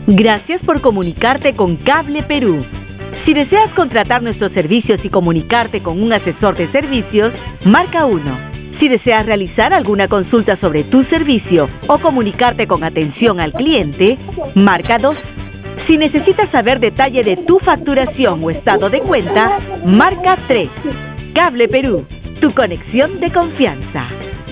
Gracias por comunicarte con Cable Perú. Si deseas contratar nuestros servicios y comunicarte con un asesor de servicios, marca 1. Si deseas realizar alguna consulta sobre tu servicio o comunicarte con atención al cliente, marca 2. Si necesitas saber detalle de tu facturación o estado de cuenta, marca 3. Cable Perú, tu conexión de confianza.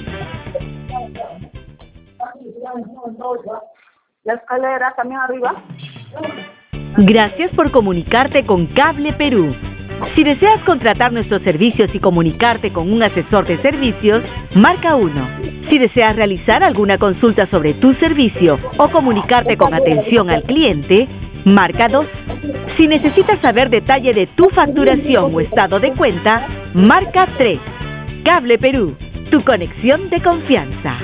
La escalera también arriba. Gracias por comunicarte con Cable Perú. Si deseas contratar nuestros servicios y comunicarte con un asesor de servicios, marca 1. Si deseas realizar alguna consulta sobre tu servicio o comunicarte con atención al cliente, marca 2. Si necesitas saber detalle de tu facturación o estado de cuenta, marca 3. Cable Perú, tu conexión de confianza.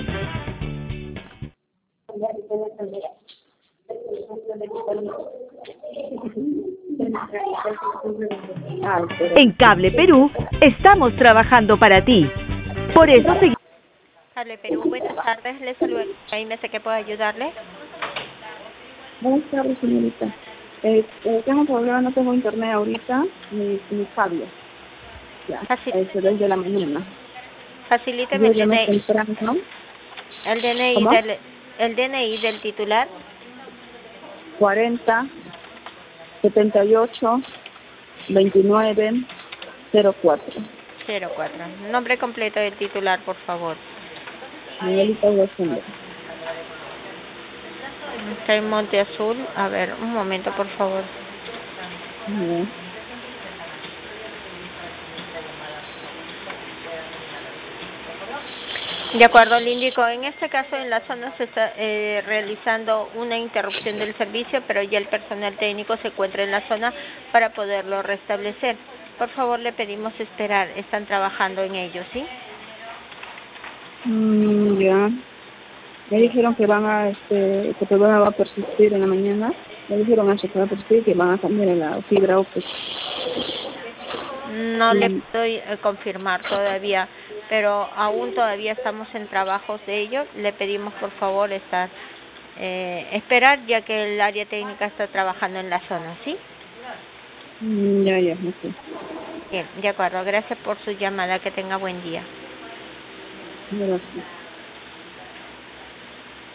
En Cable Perú estamos trabajando para ti. Por eso seguimos. Cable Perú, buenas tardes. Les saludo. Ahí me sé que puedo ayudarle. Buenas tardes, señorita. Tengo un problema, no tengo internet ahorita, ni cable. Ya, desde la mañana. Facilíteme Yo llamé temprano. el DNI del titular. 40 78 29 04. 04. Nombre completo del titular, por favor. Miguelita Guasunda. Está en Monte Azul. A ver, un momento, por favor. De acuerdo, le indico, en este caso en la zona se está realizando una interrupción del servicio, pero ya el personal técnico se encuentra en la zona para poderlo restablecer. Por favor, le pedimos esperar, están trabajando en ello, ¿sí? Ya. Me dijeron que van a, que el problema va a persistir en la mañana. Me dijeron eso, que va a persistir, que van a cambiar la fibra óptica. No le puedo confirmar todavía, pero aún todavía estamos en trabajos de ello. Le pedimos por favor esperar, ya que el área técnica está trabajando en la zona, ¿sí? Ya, ok. Bien, de acuerdo. Gracias por su llamada. Que tenga buen día. Gracias.